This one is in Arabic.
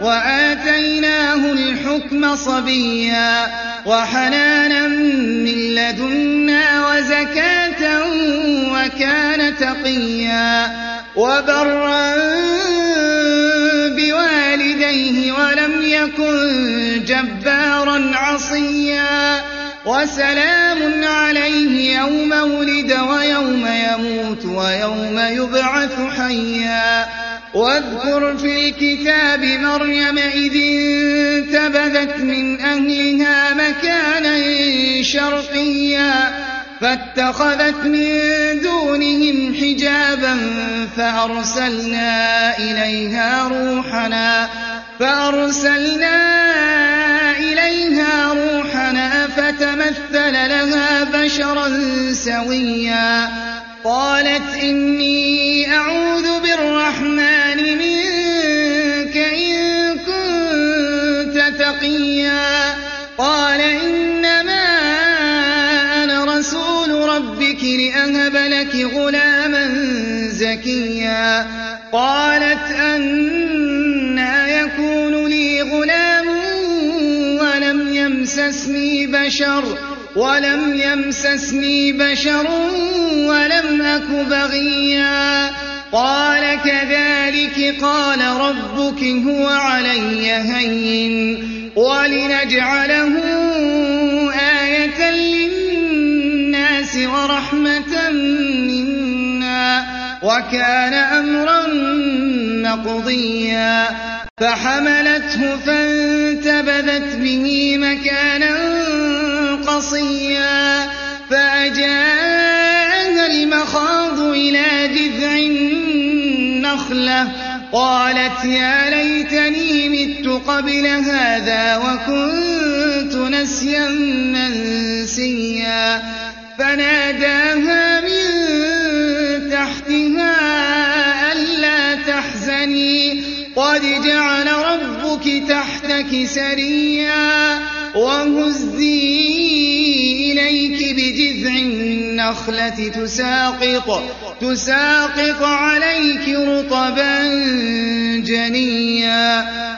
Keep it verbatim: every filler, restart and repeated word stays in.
وآتيناه الحكم صبيا وحنانا من لدنا وزكاة وكان تقيا وبرا بوالديه ولم يكن جبارا عصيا وسلام عليه يوم ولد ويوم يموت ويوم يبعث حيا واذكر في الكتاب مريم إذ انتبذت من أهلها مكانا شرقيا فاتخذت من دونهم حجابا فأرسلنا إليها روحنا فأرسلنا إليها روحنا فتمثل لها بشرا سويا قالت إني أعوذ بالرحمن منك إن كنت تقيا قال إنما أنا رسول ربك لأهب لك غلاما زكيا قالت أنى يكون لي غلام ولم يمسسني بشر ولم يمسسني بشر ولم أك بغيا قال كذلك قال ربك هو علي هين ولنجعله آية للناس ورحمة منا وكان أمرا مقضيا فحملته فانتبذت به مكانا قصيا فأجاءها المخاض إلى جذع النخلة قالت يا ليتني مت قبل هذا وكنت نسيا منسيا فناداها من تحتها ألا تحزني قد جعل ربك تحتك سريا وهزي إليك بجذع النخلة تساقط, تساقط عليك رطبا جنيا